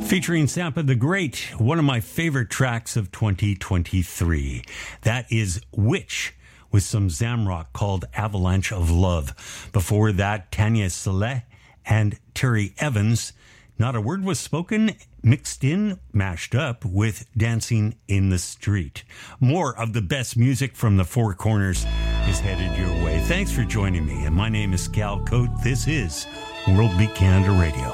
Featuring Sampa the Great, one of my favorite tracks of 2023. That is Witch with some Zamrock called Avalanche of Love. Before that, Tanya Saleh and Terry Evans. Not a word was spoken, mixed in, mashed up with Dancing in the Street. More of the best music from the Four Corners is headed your way. Thanks for joining me, and my name is Cal Cote. This is World Beat Canada Radio.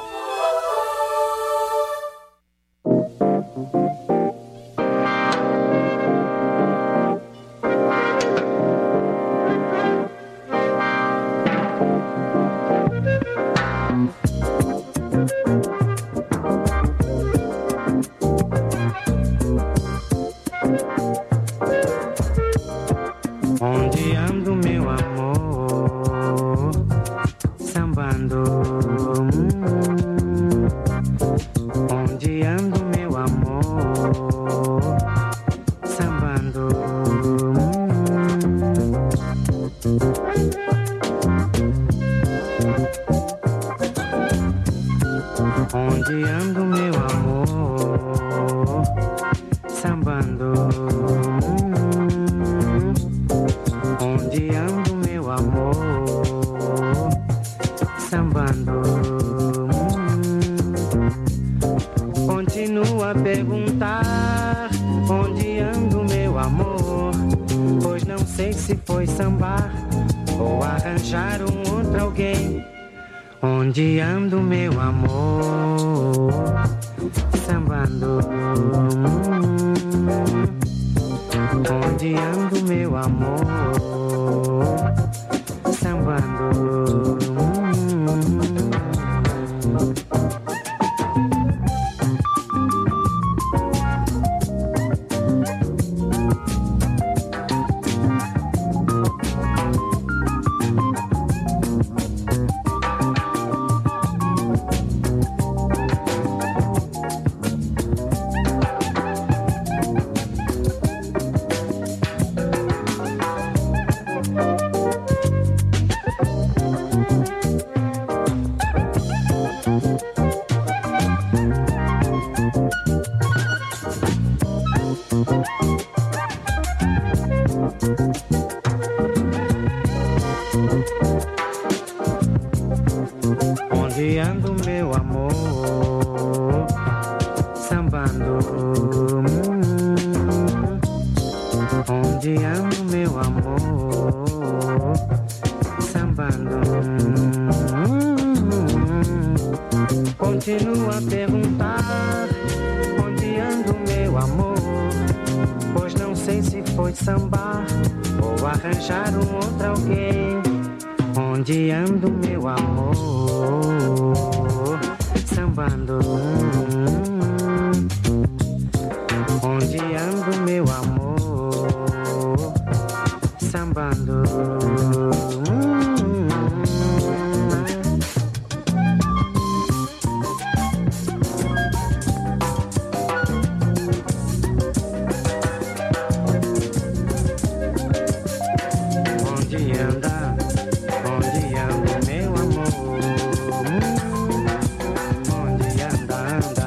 Onde anda,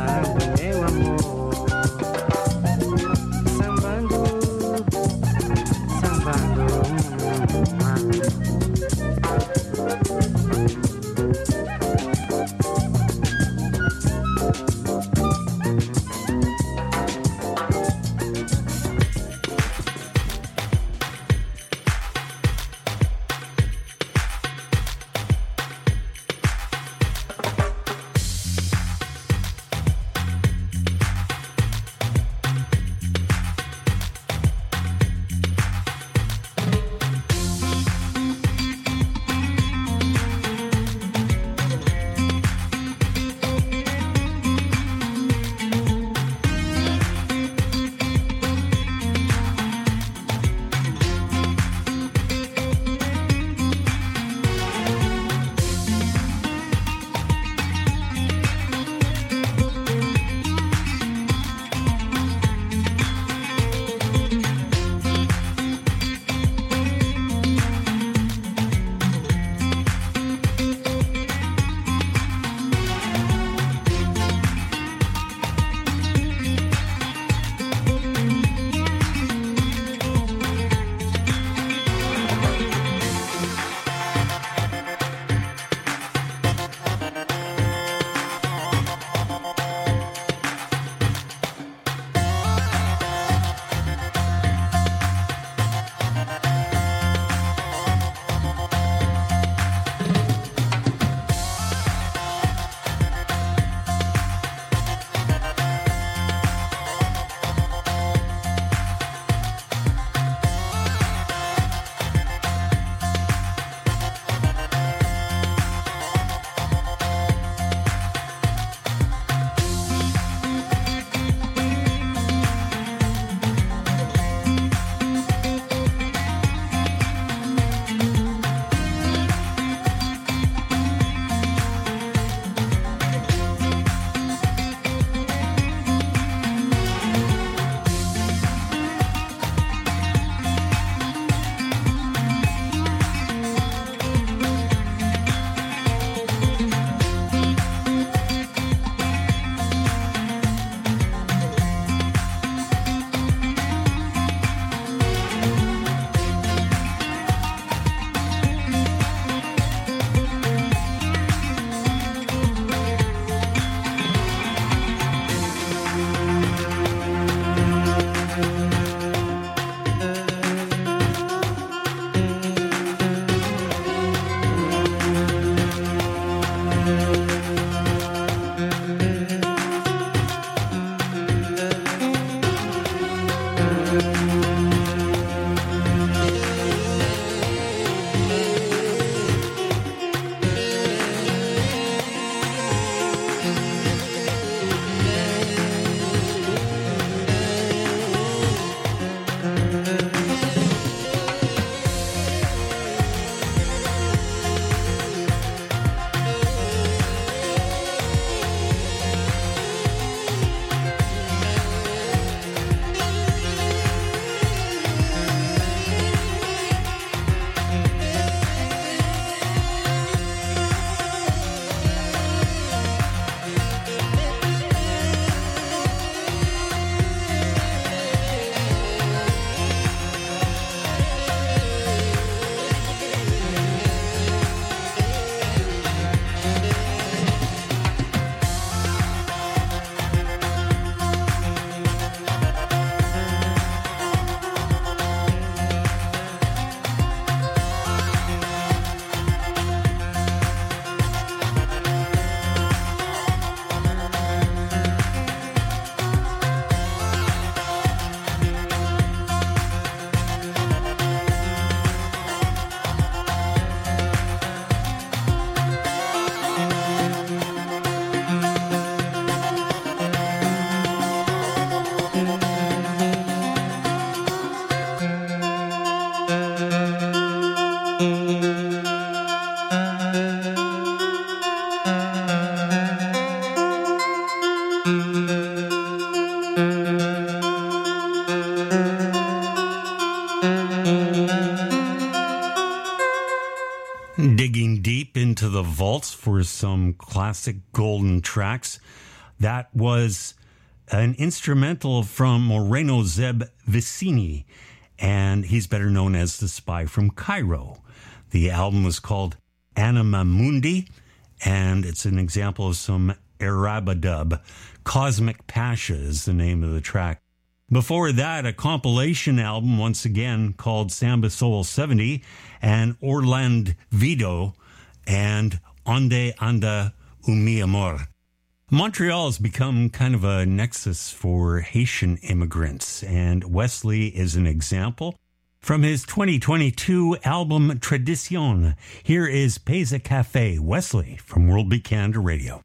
Digging deep into the vaults for some classic golden tracks. That was an instrumental from Moreno Zeb Vicini, and he's better known as the Spy from Cairo. The album was called Anima Mundi, and it's an example of some Arabadub. Cosmic Pasha is the name of the track. Before that, a compilation album, once again, called Samba Soul 70, and Orlando Vido, and Onde Anda o Mi Amor. Montreal has become kind of a nexus for Haitian immigrants, and Wesley is an example. From his 2022 album Tradition, here is Pesa Cafe, Wesley from World Beat Canada Radio.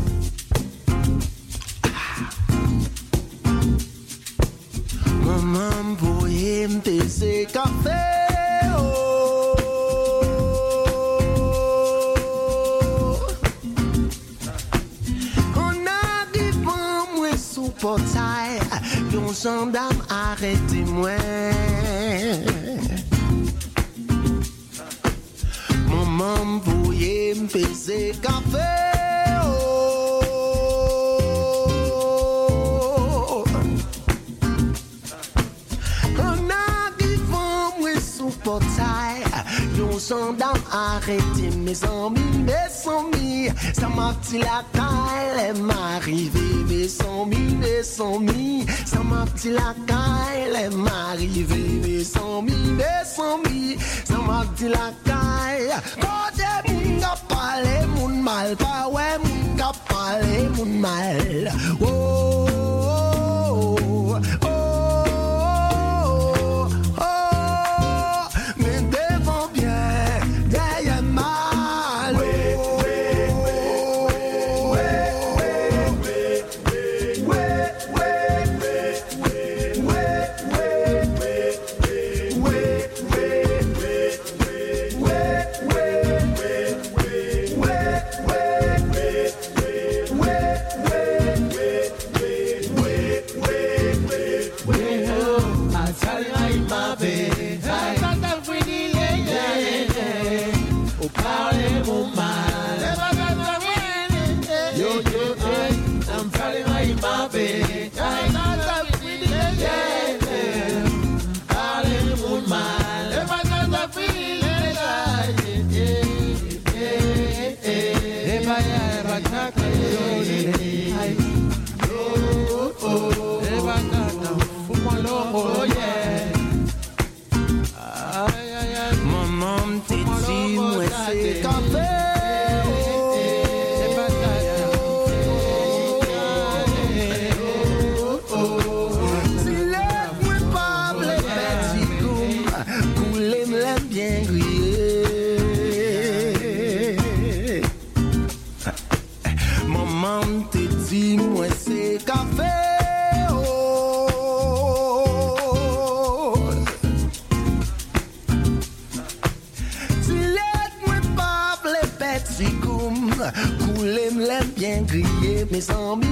Maman voye mpese café oh. On arrive moi sous portail, yon gendarme arrête moi. Maman voye mpese café portail, yon gendarme arrêté mes amis, ça m'a petit la caille, m'arrivé mes amis, ça m'a petit la caille, m'arrivé mes amis, ça m'a petit la caille, quand moun ka parle moun mal, pas ouais moun ka parle moun mal, oh, oh, oh. Mes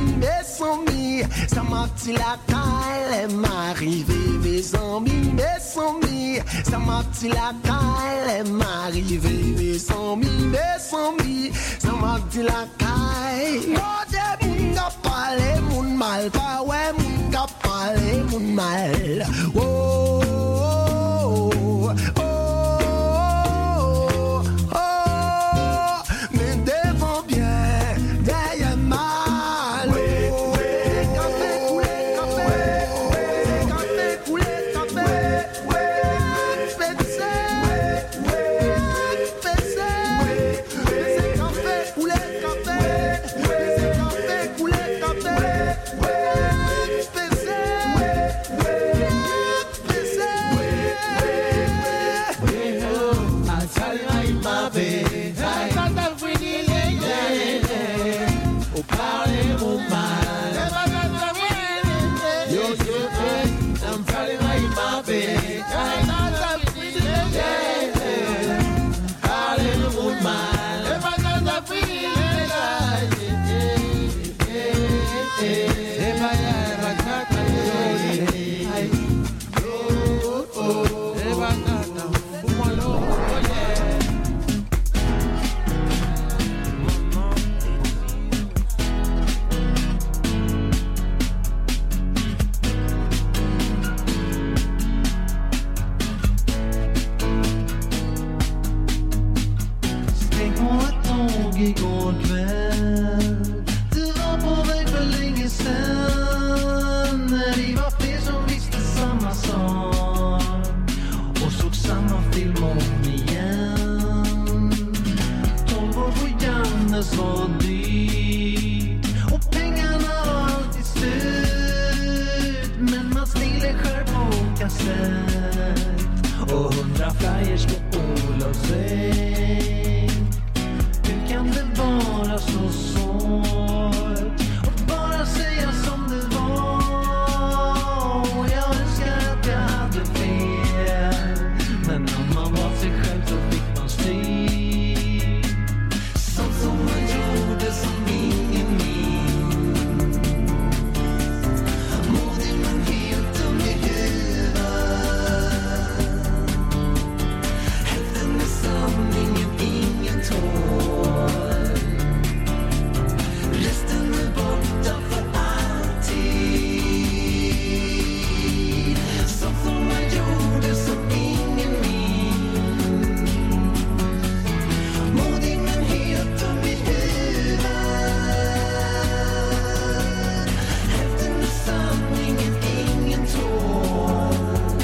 amis, ça m'a petit la caille, m'arrivé mes amis, ça m'a petit la caille, m'arrivé mes amis, ça m'a petit la caille. Quand moun ka parle moun mal, pas ouais moun ka parle moun mal, oh, oh, oh, oh, oh, mais devant bien, derrière mal. igår kväll. Du var på väg för länge sedan, när det var fler som visste samma sak och såg samma film om igen. 12 år på Jannes var dyrt och pengarna var alltid slut, men man stille själv på kassett och 100 flyers på Olavsväg. Hur kan det vara så svårt att bara säga som det var? Jag önskar att jag hade fel, men om man var sig själv så fick man styr. Sånt som man gjorde som ingen minns. Modig men helt dum i huvudet. Hälften är sanningen, ingen tål. Resten är borta för alltid. Sånt som man gjorde som ingen minns. Modig men helt dum i huvudet. Hälften är sanningen, ingen tål.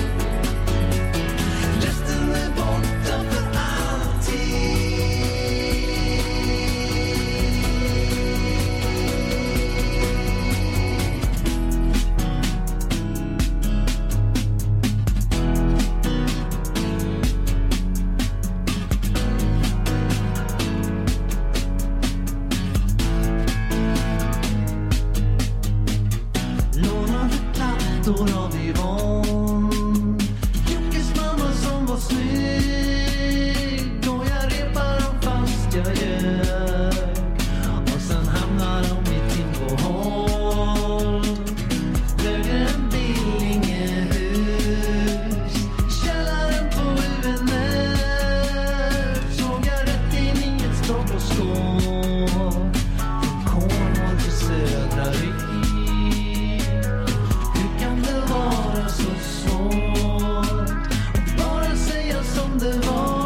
Resten är borta för alltid. Lånade plattor av Yvonne, Jockes mamma som var snygg, och jag repar dem fast jag ljög, och sen hamnar de mitt in på håll. Högre än Billingehus, källaren på UNF, såg jag rätt in i ett stroboskop, från Cornwall till Södra Rik. Hur kan det vara så svårt att bara säga som det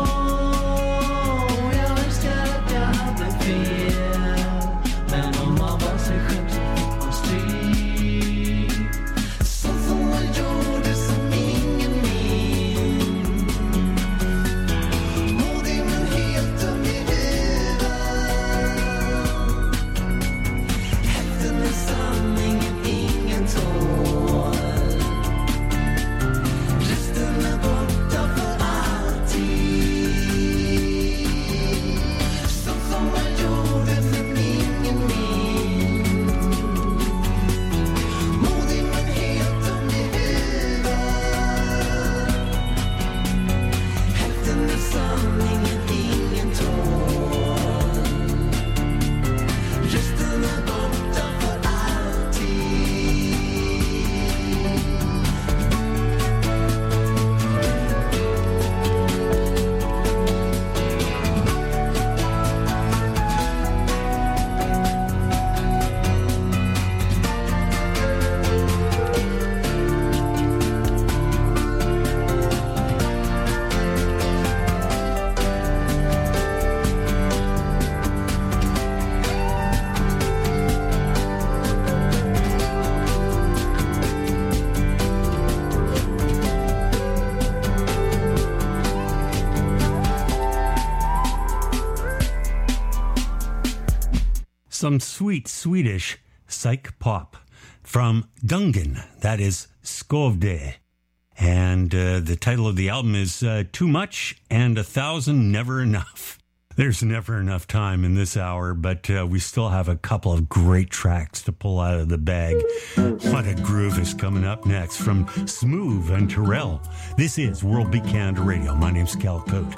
var? Jag önskar att jag hade fel, men om man var sig själv så fick man styr. Sånt som man gjorde som ingen minns. Modig men helt dum i huvudet. Hälften är sanningen, ingen tål. Resten är borta för alltid. Sånt som man gjorde som ingen minns. Modig men helt dum i huvudet. Hälften är sanningen, ingen tål. Resten är borta för alltid. Some sweet Swedish psych pop from Dungan, that is Skovde. And the title of the album is Too Much and 1,000 Never Enough. There's never enough time in this hour, but we still have a couple of great tracks to pull out of the bag. What a groove is coming up next from Smooth and Terrell. This is World Beat Canada Radio. My name's Cal Cote.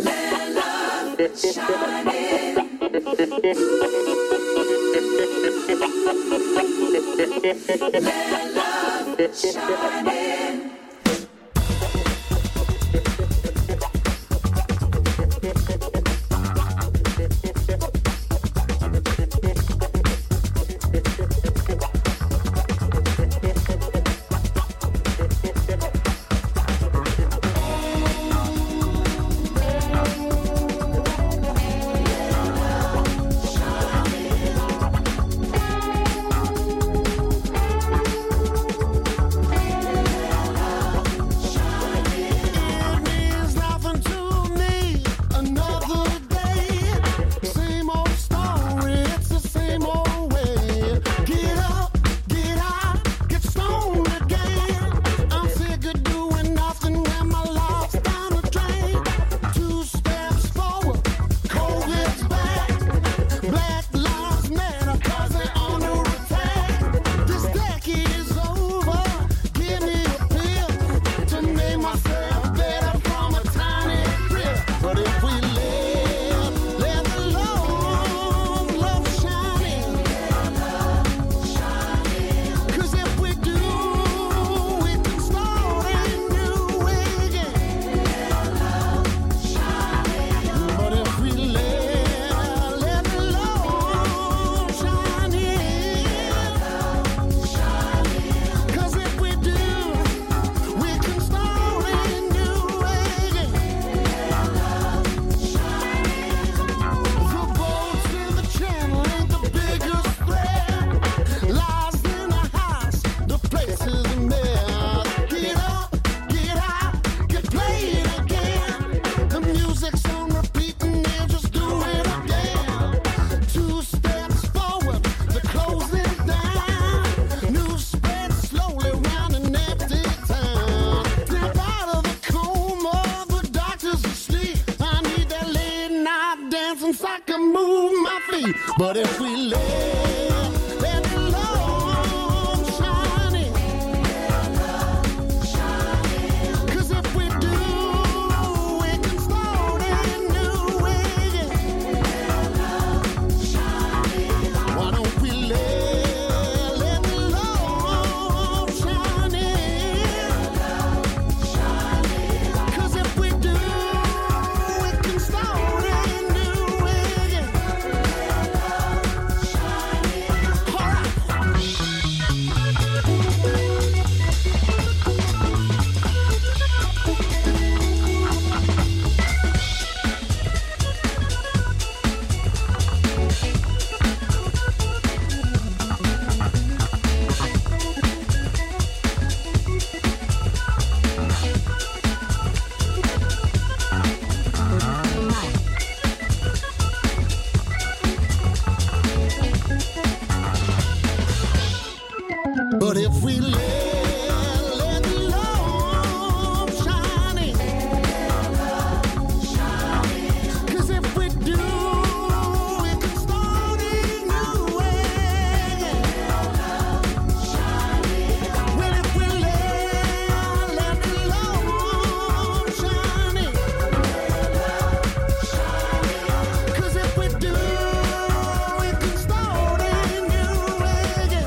Shining. Let love shine in. But if we let the love shine in, 'cause if we do, we can start a new way. Why don't we let the love shine in, 'cause if we do, we can start a new way. But if we let the love shine in, 'cause if we do, we can start a new way. Well, if we let the love shine in, 'cause if we do, we can start a new way.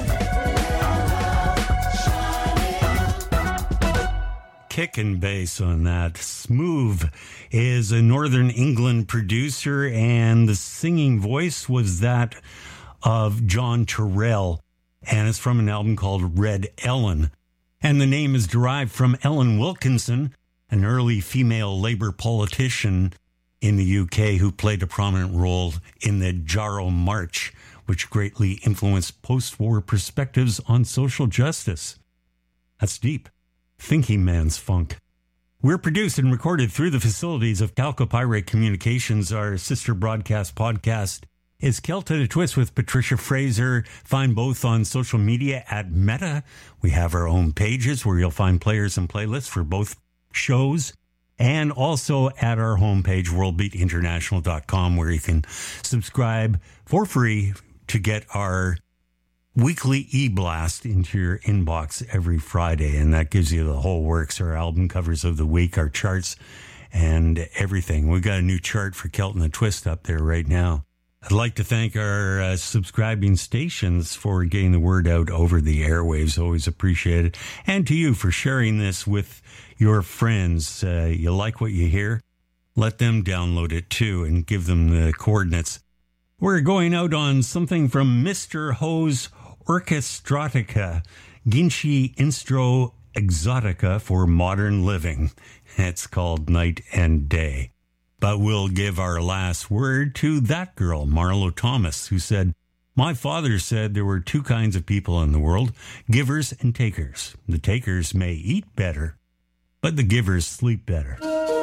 Kick and bass on that. Smooth is a Northern England producer, and the singing voice was that of John Terrell, and it's from an album called Red Ellen. And the name is derived from Ellen Wilkinson, an early female Labour politician in the UK who played a prominent role in the Jarrow March, which greatly influenced post-war perspectives on social justice. That's deep. Thinking Man's Funk. We're produced and recorded through the facilities of Calcopyrate Communications. Our sister broadcast podcast is Kelta to Twist with Patricia Fraser. Find both on social media at Meta. We have our own pages where you'll find players and playlists for both shows, and also at our homepage, worldbeatinternational.com, where you can subscribe for free to get our weekly e-blast into your inbox every Friday, and that gives you the whole works, our album covers of the week, our charts, and everything. We've got a new chart for Kelton the Twist up there right now. I'd like to thank our subscribing stations for getting the word out over the airwaves. Always appreciate it. And to you for sharing this with your friends. You like what you hear? Let them download it too and give them the coordinates. We're going out on something from Mr. Ho's Orchestratica, Ginshi Instro Exotica for Modern Living. It's called Night and Day. But we'll give our last word to that girl, Marlo Thomas, who said, "My father said there were two kinds of people in the world, givers and takers. The takers may eat better, but the givers sleep better."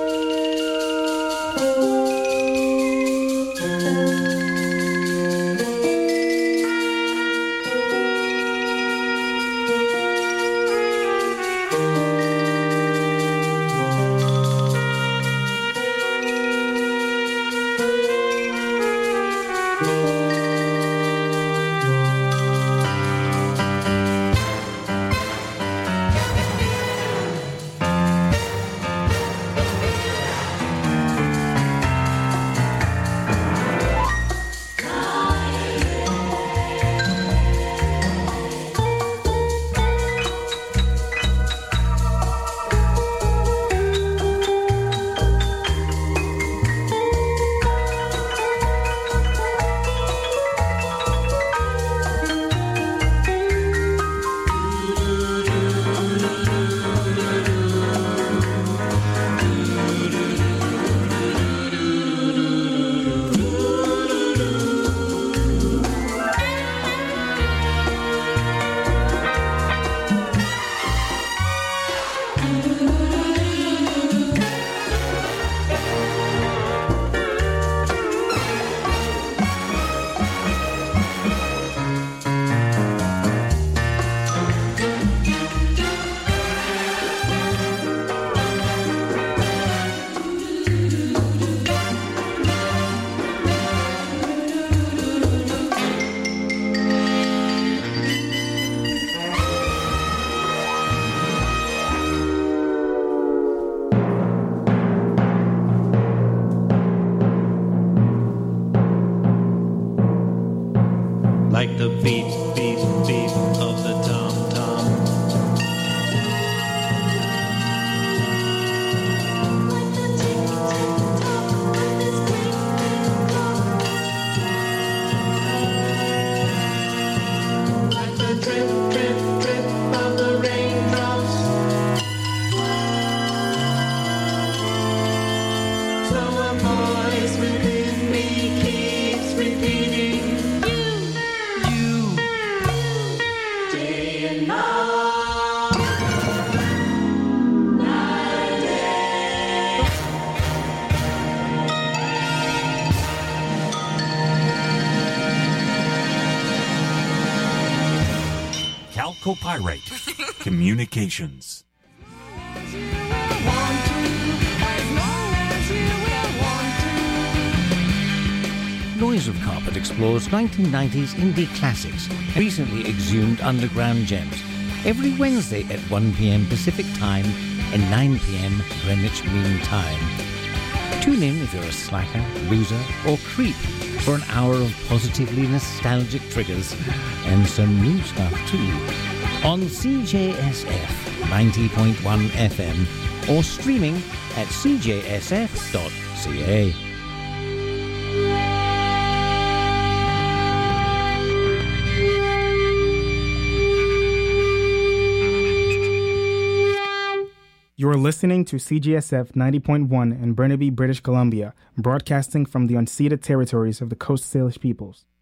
Like the beat, beat, beat of the tom-tom. Like the drip, drip, drip of the raindrops. So a voice within me keeps repeating. Calcopyrite Communications. Noise of Carpet explores 1990s indie classics, recently exhumed underground gems, every Wednesday at 1 p.m. Pacific Time and 9 p.m. Greenwich Mean Time. Tune in if you're a slacker, loser, or creep for an hour of positively nostalgic triggers and some new stuff too on CJSF 90.1 FM or streaming at cjsf.ca. You are listening to CGSF 90.1 in Burnaby, British Columbia, broadcasting from the unceded territories of the Coast Salish peoples.